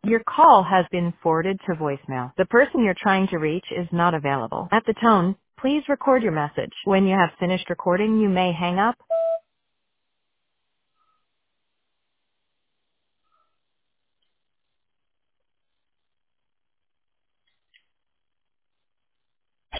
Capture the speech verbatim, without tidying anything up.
Your call has been forwarded to voicemail. The person you're trying to reach is not available. At the tone, please record your message. When you have finished recording, you may hang up.